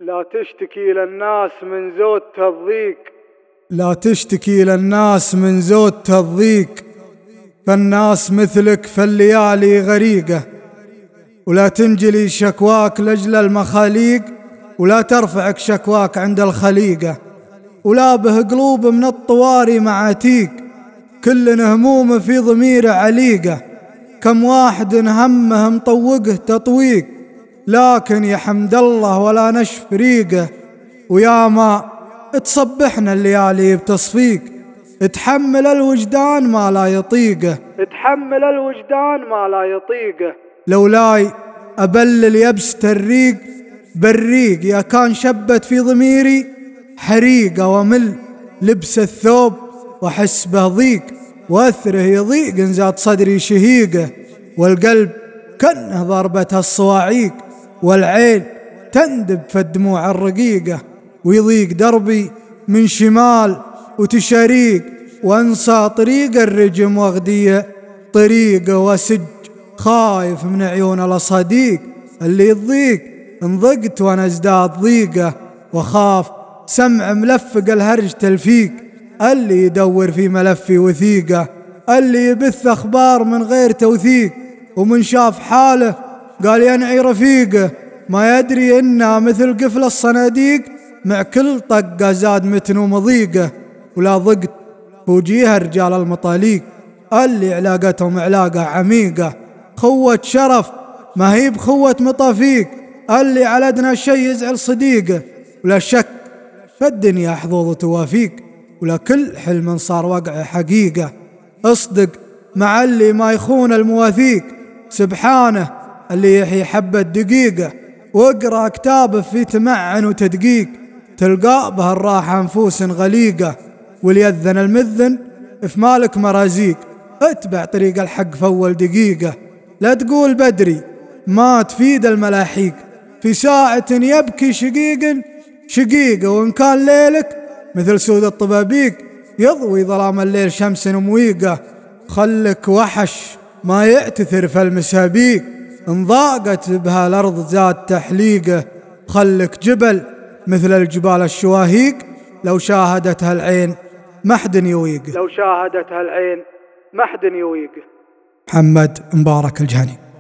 لا تشتكي للناس من زودة الضيق، لا تشتكي للناس من زودة الضيق، فالناس مثلك فالليالي غريقة. ولا تنجلي شكواك لأجل المخاليق، ولا ترفعك شكواك عند الخليقة. ولا به قلوب من الطواري معاتيق، كل هموم في ضميره عليقة. كم واحد همه مطوقه تطويق، لكن يا حمد الله ولا نشف ريقه. ويا ما تصبحنا الليالي بتصفيق، تحمل الوجدان ما لا يطيقه، تحمل الوجدان ما لا يطيقه. لولاي أبلل يبسة الريق بالريق، يا كان شبت في ضميري حريقة. ومل لبس الثوب وحس به ضيق، وأثره يضيق إن زاد صدري شهيقه. والقلب كأنه ضربتها الصواعيق، والعين تندب في الدموع الرقيقة. ويضيق دربي من شمال وتشاريق، وانسى طريق الرجم واغديه طريقه. وسج خايف من عيون الأصاديق، اللي يضيق انضقت وانا ازداد ضيقه. وخاف سمع ملفق الهرج تلفيق، اللي يدور في ملفي وثيقه. اللي يبث أخبار من غير توثيق، ومن شاف حاله قال ينعي رفيقه. ما يدري إنها مثل قفل الصناديق، مع كل طقة زاد متن ومضيقه. ولا ضقت وجيها رجال المطاليق، اللي علاقتهم علاقة عميقة. خوة شرف ما هي بخوة مطافيق، اللي على أدنى شي يزعل صديقه. ولا شك فالدنيا حظوظ توافيق، ولا كل حلم صار وقع حقيقة. اصدق مع اللي ما يخون المواثيق، سبحانه اللي يحيي حبة دقيقة. واقرأ كتابه في تمعن وتدقيق، تلقى به الراحة نفوس غليقة. وليذن المذن في مالك مرازيق، اتبع طريق الحق في أول دقيقة. لا تقول بدري ما تفيد الملاحيق، في ساعة يبكي شقيقة. وإن كان ليلك مثل سود الطبابيق، يضوي ظلام الليل شمس مويقة. خلك وحش ما يأتثر في المسابيق، إن ضاقت بها الأرض زاد تحليقه. خلك جبل مثل الجبال الشواهيق، لو شاهدتها العين ما حد يويقه. لو شاهدتها العين ما حد يويقه. محمد مبارك الجهني.